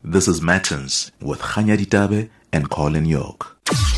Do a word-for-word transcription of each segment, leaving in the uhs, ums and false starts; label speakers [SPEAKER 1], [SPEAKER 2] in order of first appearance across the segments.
[SPEAKER 1] This is Matins with Khanya Ditabe and Colin York.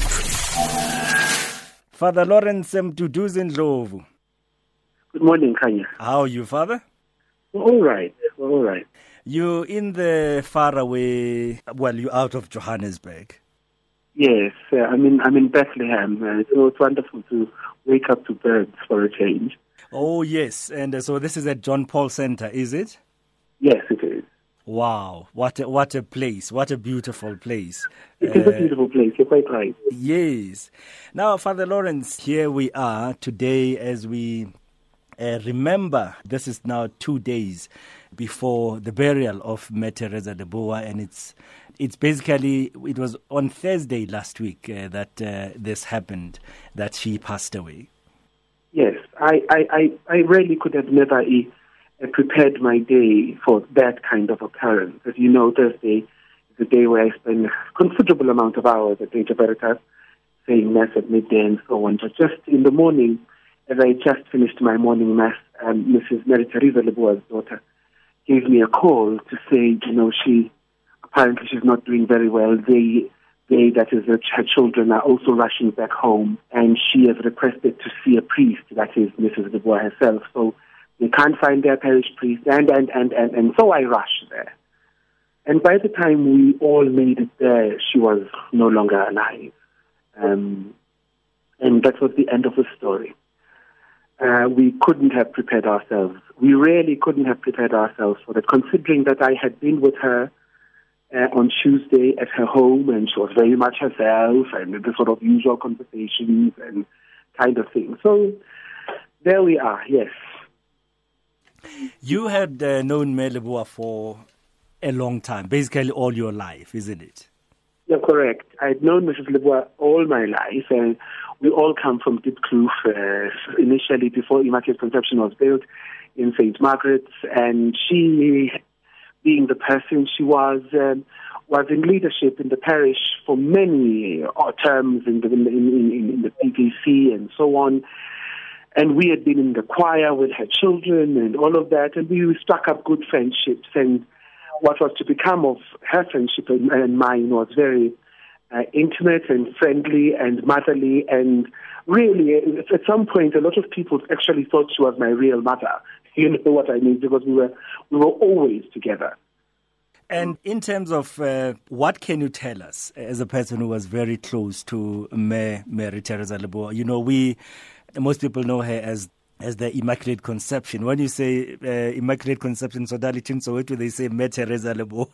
[SPEAKER 2] Father Lawrence Mduduzi Ndlovu.
[SPEAKER 3] Good morning, Khanya.
[SPEAKER 2] How are you, Father?
[SPEAKER 3] We're all right. We're all right.
[SPEAKER 2] You're in the faraway, well, you're out of Johannesburg.
[SPEAKER 3] Yes, uh, I'm in I'm in Bethlehem. Uh, so it's wonderful to wake up to birds for a change.
[SPEAKER 2] Oh, yes. And uh, so this is at John Paul Center, is it?
[SPEAKER 3] Yes, it is.
[SPEAKER 2] Wow. What a, what a place. What a beautiful place.
[SPEAKER 3] It is uh, a beautiful place. You're quite right.
[SPEAKER 2] Yes. Now, Father Lawrence, here we are today as we uh, remember, this is now two days before the burial of Mary Teresa Lebowa, and it's it's basically, it was on Thursday last week uh, that uh, this happened, that she passed away.
[SPEAKER 3] Yes, I, I, I, I really could have never uh, prepared my day for that kind of occurrence. As you know, Thursday is a day where I spend a considerable amount of hours at Saint Veritas, saying Mass at midday and so on. But just in the morning, as I just finished my morning Mass, um, Missus Mary Teresa Lebowa's daughter gave me a call to say, you know, she apparently she's not doing very well. They, they, that is, her children are also rushing back home, and she has requested to see a priest, that is Missus Lebowa herself. So they can't find their parish priest, and, and, and, and, and so I rushed there. And by the time we all made it there, she was no longer alive. Um, and that was the end of the story. Uh, we couldn't have prepared ourselves. We really couldn't have prepared ourselves for that, considering that I had been with her uh, on Tuesday at her home, and she was very much herself, and the sort of usual conversations and kind of thing. So there we are, yes.
[SPEAKER 2] You had uh, known Mary Lebowa for a long time, basically all your life, isn't it?
[SPEAKER 3] Yeah, correct. I'd known Missus Lebowa all my life, and we all come from Diepkloof, uh, initially before Immaculate Conception was built in Saint Margaret's, and she, being the person she was, um, was in leadership in the parish for many uh, terms in the, in, in, in the P K C and so on. And we had been in the choir with her children and all of that, and we struck up good friendships. And what was to become of her friendship and, and mine was very uh, intimate and friendly and motherly. And really, at some point, a lot of people actually thought she was my real mother. You know what I mean? Because we were we were always together.
[SPEAKER 2] And in terms of uh, what can you tell us as a person who was very close to Mary, Mary Teresa Lebowa? You know, we most people know her as as the Immaculate Conception. When you say uh, Immaculate Conception, so so do they say Mary Teresa Lebowa?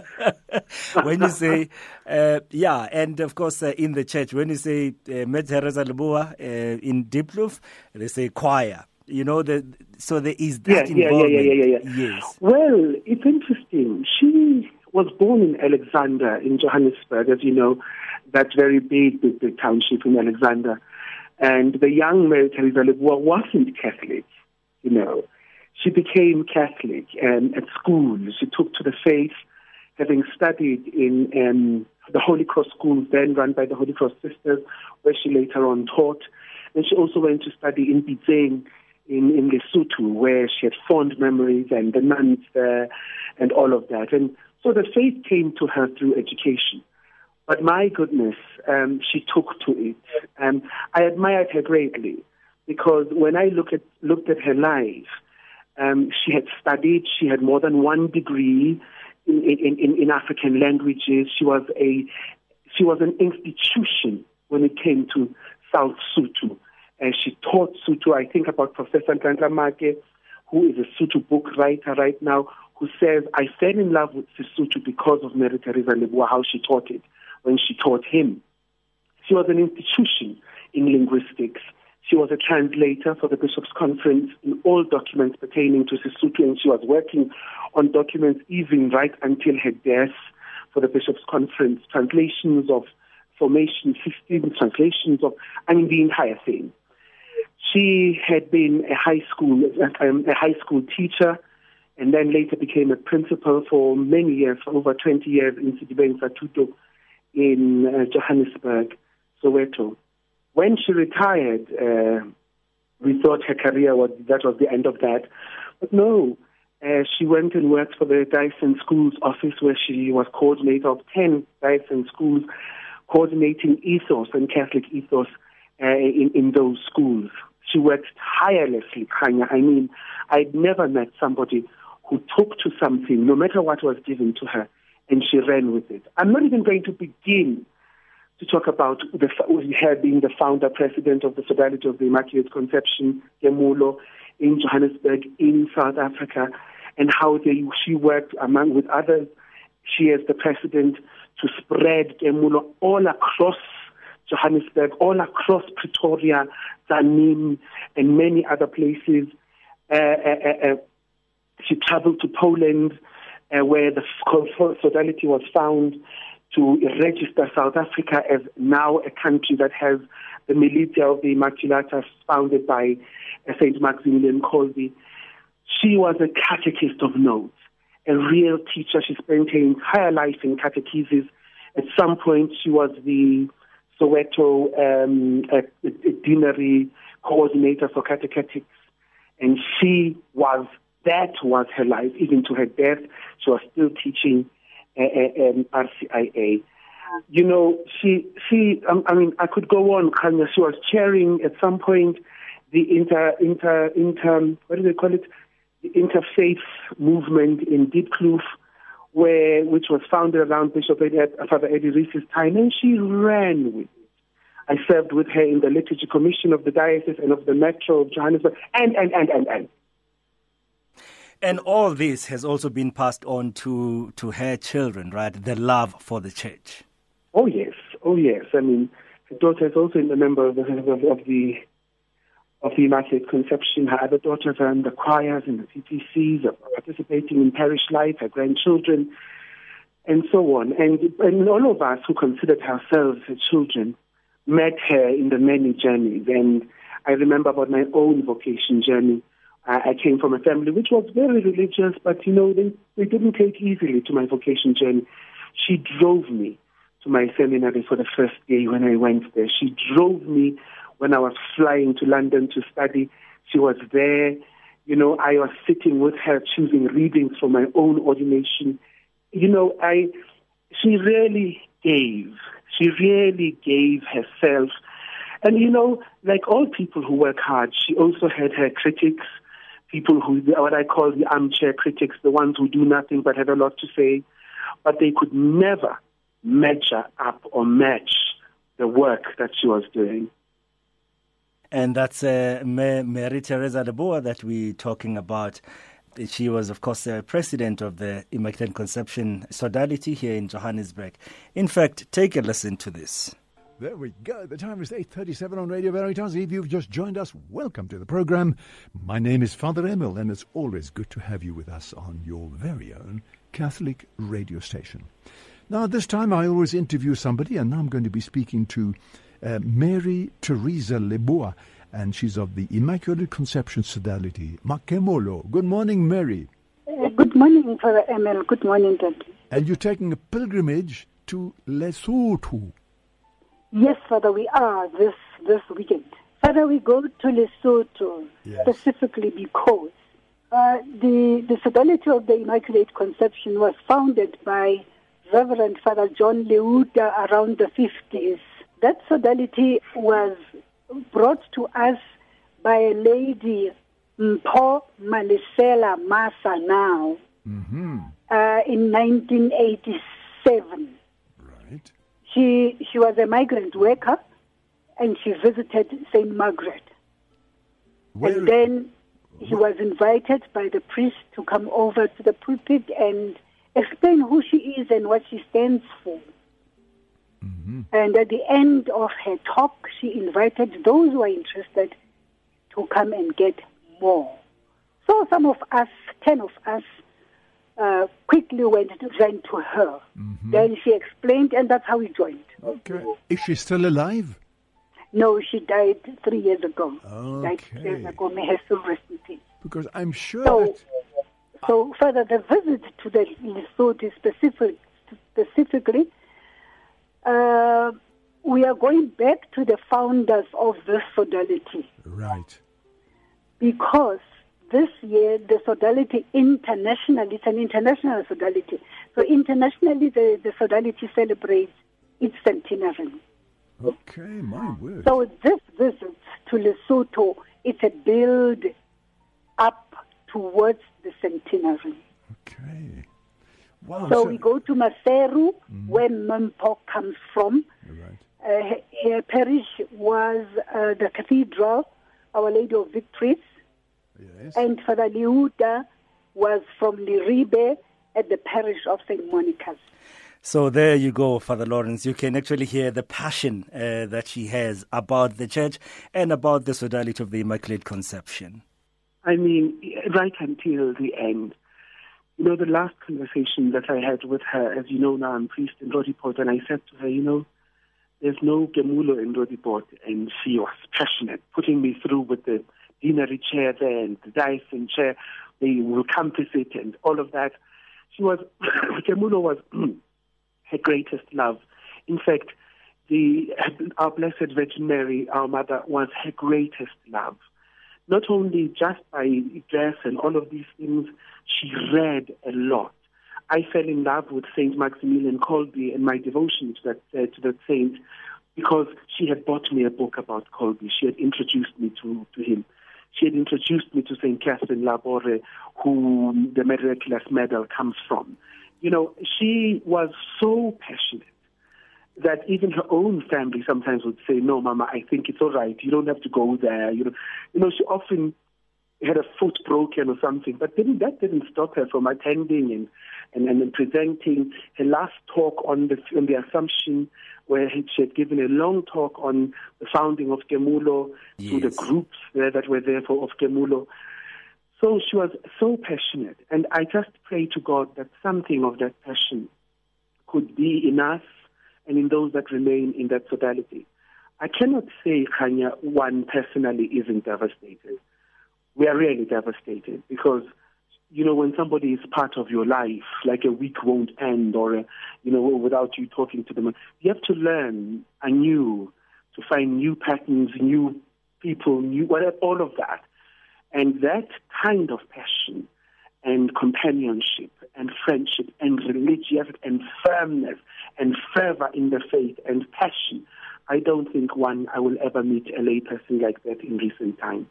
[SPEAKER 2] When you say, uh, yeah, and of course uh, in the church, when you say uh, Mary Teresa Lebowa uh, in Diepkloof, they say choir. You know, the, so there is that
[SPEAKER 3] yeah,
[SPEAKER 2] involvement.
[SPEAKER 3] Yeah, yeah, yeah, yeah, yeah.
[SPEAKER 2] Yes.
[SPEAKER 3] Well, it's interesting. She was born in Alexander, in Johannesburg, as you know, that very big, big, big township in Alexander. And the young Mary Teresa Lebowa wasn't Catholic, you know. She became Catholic um, at school. She took to the faith, having studied in um, the Holy Cross schools, then run by the Holy Cross Sisters, where she later on taught. And she also went to study in Bitseng, in, in Lesotho, where she had fond memories and the nuns there and all of that. And so the faith came to her through education. But my goodness, um, she took to it. Um, I admired her greatly because when I look at, looked at her life, um, she had studied, she had more than one degree in, in, in, in African languages. She was a she was an institution when it came to South Sotho. And she taught Sotho. I think about Professor Nhlanhla Make, who is a Sotho book writer right now, who says, I fell in love with Sotho because of Mary Teresa Lebowa, how she taught it when she taught him. She was an institution in linguistics. She was a translator for the Bishops' Conference in all documents pertaining to Sotho, and she was working on documents even right until her death for the Bishops' Conference, translations of formation systems, translations of, I mean, the entire thing. She had been a high school um, a high school teacher, and then later became a principal for many years, for over twenty years, in Sedibeng Satuto in uh, Johannesburg, Soweto. When she retired, uh, we thought her career was that was the end of that, but no. Uh, she went and worked for the Dyson Schools office, where she was coordinator of ten Dyson schools, coordinating ethos and Catholic ethos uh, in, in those schools. She worked tirelessly, Kanya. I mean, I'd never met somebody who took to something, no matter what was given to her, and she ran with it. I'm not even going to begin to talk about the, her being the founder, president of the Sodality of the Immaculate Conception, Kemulo, in Johannesburg, in South Africa, and how they, she worked among with others. She as the president to spread Kemulo all across Johannesburg, all across Pretoria, Tzaneen, and many other places. Uh, uh, uh, she traveled to Poland, uh, where the Sodality was found, to register South Africa as now a country that has the Militia of the Immaculatus, founded by uh, Saint Maximilian Kolbe. She was a catechist of note, a real teacher. She spent her entire life in catechesis. At some point, she was the Soweto um, a, a deanery coordinator for catechetics, and she was, that was her life. Even to her death, she was still teaching uh, uh, um, R C I A. You know, she, she. Um, I mean, I could go on, Kanya. She was chairing at some point the inter, inter, inter, what do they call it? The interfaith movement in Diepkloof, where which was founded around Bishop Eddie, Father Eddie Reese's time, and she ran with it. I served with her in the Liturgy Commission of the Diocese and of the Metro of Johannesburg, and, and, and, and, and.
[SPEAKER 2] And all this has also been passed on to, to her children, right? The love for the church.
[SPEAKER 3] Oh, yes. Oh, yes. I mean, her daughter is also a member of the, of, of the of the Immaculate Conception. Her other daughters are in the choirs and the P P Cs, are participating in parish life, her grandchildren, and so on. And, and all of us who considered ourselves her children met her in the many journeys. And I remember about my own vocation journey. I, I came from a family which was very religious, but, you know, they, they didn't take easily to my vocation journey. She drove me to my seminary for the first day when I went there. She drove me when I was flying to London to study. She was there. You know, I was sitting with her choosing readings for my own ordination. You know, I, she really gave. She really gave herself. And, you know, like all people who work hard, she also had her critics, people who, what I call the armchair critics, the ones who do nothing but have a lot to say. But they could never measure up or match the work that she was doing.
[SPEAKER 2] And that's uh, Mary Teresa Lebowa that we're talking about. She was, of course, uh, president of the Immaculate Conception Sodality here in Johannesburg. In fact, take a listen to this.
[SPEAKER 4] There we go. The time is eight thirty-seven on Radio Veritas. If you've just joined us, welcome to the program. My name is Father Emil, and it's always good to have you with us on your very own Catholic radio station. Now, this time I always interview somebody, and now I'm going to be speaking to uh, Mary Teresa Lebowa, and she's of the Immaculate Conception Sodality, Makemolo. Good morning, Mary.
[SPEAKER 5] Uh, good morning, Father Emil. Good morning, Daddy.
[SPEAKER 4] And you're taking a pilgrimage to Lesotho.
[SPEAKER 5] Yes, Father, we are this this weekend. Father, we go to Lesotho yes. specifically because uh, the the Sodality of the Immaculate Conception was founded by Reverend Father John Leuda around the fifties. That Sodality was brought to us by a lady, Mpho Malisela Masa now,
[SPEAKER 4] mm-hmm.
[SPEAKER 5] uh, in nineteen eighty-seven.
[SPEAKER 4] Right.
[SPEAKER 5] She she was a migrant worker, and she visited Saint Margaret.
[SPEAKER 4] Where
[SPEAKER 5] and then he was invited by the priest to come over to the pulpit and explain who she is and what she stands for.
[SPEAKER 4] Mm-hmm.
[SPEAKER 5] And at the end of her talk, she invited those who are interested to come and get more. So some of us, ten of us, uh, quickly went to, ran to her.
[SPEAKER 4] Mm-hmm.
[SPEAKER 5] Then she explained, and that's how we joined.
[SPEAKER 4] Okay. Is she still alive?
[SPEAKER 5] No, she died three years ago.
[SPEAKER 4] Okay.
[SPEAKER 5] She died three years ago. May her soul rest in peace.
[SPEAKER 4] Because I'm sure
[SPEAKER 5] So,
[SPEAKER 4] that...
[SPEAKER 5] so further, the visit to the Lesotho specific, specifically, uh, we are going back to the founders of this Sodality.
[SPEAKER 4] Right.
[SPEAKER 5] Because this year, the sodality internationally, it's an international sodality. So internationally, the, the sodality celebrates its centenary.
[SPEAKER 4] Okay, my word.
[SPEAKER 5] So this visit to Lesotho, it's a build up towards the centenary.
[SPEAKER 4] Okay. Wow.
[SPEAKER 5] So, so we go to Maseru, mm-hmm. where Mempo comes from.
[SPEAKER 4] Right.
[SPEAKER 5] Uh, her, her parish was uh, the cathedral, Our Lady of Victories.
[SPEAKER 4] Yes.
[SPEAKER 5] And Father Liuda was from Liribe at the parish of Saint Monica's.
[SPEAKER 2] So there you go, Father Lawrence. You can actually hear the passion uh, that she has about the church and about the sodality of the Immaculate Conception.
[SPEAKER 3] I mean, right until the end. You know, the last conversation that I had with her, as you know now, I'm priest in Roodepoort, and I said to her, you know, there's no Gemulo in Roodepoort, and she was passionate, putting me through with the deanery chair there and the diocesan chair. They will compass it and all of that. She was, Gemulo was her greatest love. In fact, the our Blessed Virgin Mary, our mother, was her greatest love. Not only just by dress and all of these things, she read a lot. I fell in love with Saint Maximilian Kolbe and my devotion to that, uh, to that saint because she had bought me a book about Kolbe. She had introduced me to, to him. She had introduced me to Saint Catherine Labore, who the Miraculous Medal comes from. You know, she was so passionate that even her own family sometimes would say, no, Mama, I think it's all right. You don't have to go there. You know, you know, she often had a foot broken or something, but didn't, that didn't stop her from attending and, and, and presenting. Her last talk on the, on the Assumption, where she had given a long talk on the founding of Gemulo, yes, to the groups there that were there for of Gemulo. So she was so passionate, and I just pray to God that something of that passion could be in us and in those that remain in that sodality. I cannot say, Khanya, one personally isn't devastated. We are really devastated because, you know, when somebody is part of your life, like a week won't end or, a, you know, without you talking to them, you have to learn anew to find new patterns, new people, new whatever, all of that. And that kind of passion and companionship and friendship and religiosity and firmness and fervor in the faith and passion, I don't think one I will ever meet a lay person like that in recent time.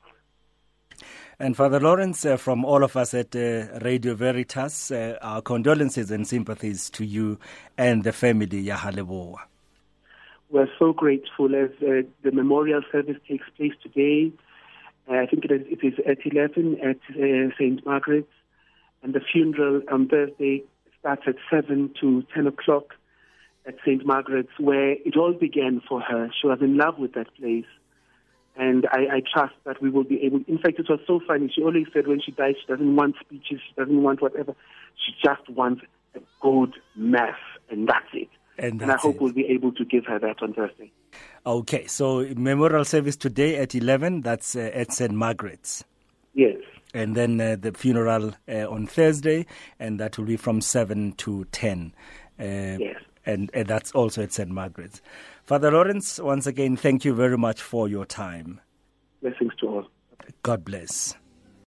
[SPEAKER 2] And Father Lawrence, uh, from all of us at uh, Radio Veritas, uh, our condolences and sympathies to you and the family, Yahaleboa.
[SPEAKER 3] We're so grateful as uh, the memorial service takes place today. Uh, I think it is, it is at eleven at uh, Saint Margaret's, and the funeral on Thursday starts at seven to ten o'clock at Saint Margaret's, where it all began for her. She was in love with that place. And I, I trust that we will be able. In fact, it was so funny. She always said when she dies, she doesn't want speeches, she doesn't want whatever. She just wants a good mass, and that's it. And, that's and I hope it. we'll be able to give her that on Thursday.
[SPEAKER 2] Okay, so memorial service today at eleven, that's uh, at Saint Margaret's.
[SPEAKER 3] Yes.
[SPEAKER 2] And then uh, the funeral uh, on Thursday, and that will be from seven to ten. Uh,
[SPEAKER 3] yes.
[SPEAKER 2] And, and that's also at Saint Margaret's. Father Lawrence, once again, thank you very much for your time.
[SPEAKER 3] Blessings to all.
[SPEAKER 2] God bless.